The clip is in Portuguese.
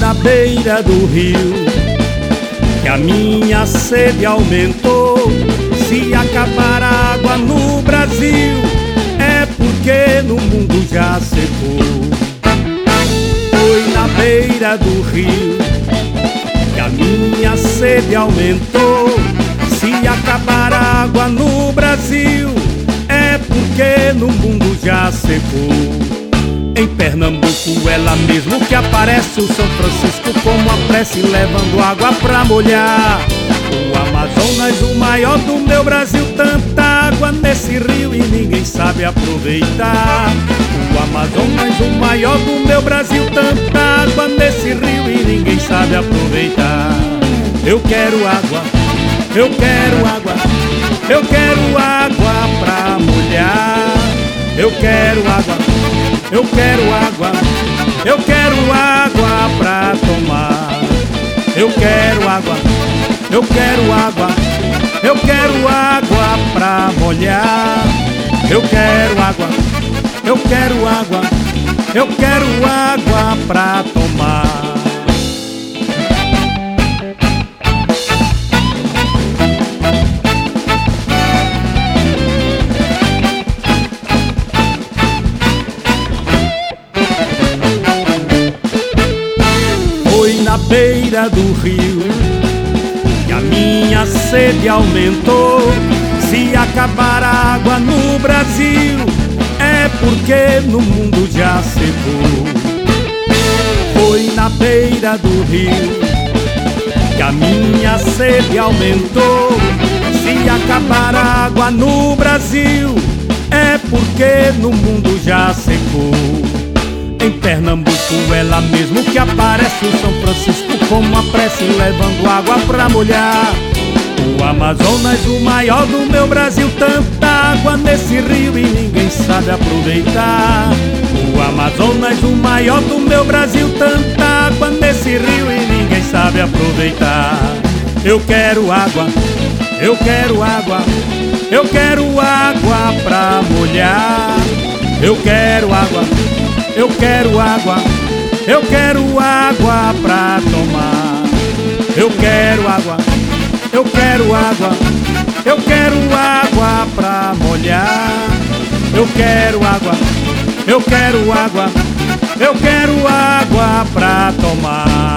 na beira do rio que a minha sede aumentou. Se acabar a água no Brasil, é porque no mundo já secou. Foi na beira do rio que a minha sede aumentou. Se acabar a água no Brasil, é porque no mundo já secou. Em Pernambuco é lá mesmo que aparece o São Francisco, como a prece levando água pra molhar. O Amazonas, o maior do meu Brasil, tanta água nesse rio e ninguém sabe aproveitar. O Amazonas, o maior do meu Brasil, tanta água nesse rio e ninguém sabe aproveitar. Eu quero água, eu quero água, eu quero água pra molhar. Eu quero água, eu quero água, eu quero água pra tomar. Eu quero água, eu quero água, eu quero água pra molhar. Eu quero água, eu quero água, eu quero água pra tomar. Na beira do rio que a minha sede aumentou. Se acabar a água no Brasil, é porque no mundo já secou. Foi na beira do rio que a minha sede aumentou. Se acabar a água no Brasil, é porque no mundo já secou. Em Pernambuco é lá mesmo que aparece o São Francisco, como a prece levando água pra molhar. O Amazonas, o maior do meu Brasil, tanta água nesse rio e ninguém sabe aproveitar. O Amazonas, o maior do meu Brasil, tanta água nesse rio e ninguém sabe aproveitar. Eu quero água, eu quero água, eu quero água pra molhar. Eu quero água, eu quero água, eu quero água pra tomar. Eu quero água, eu quero água, eu quero água pra molhar. Eu quero água, eu quero água, eu quero água pra tomar.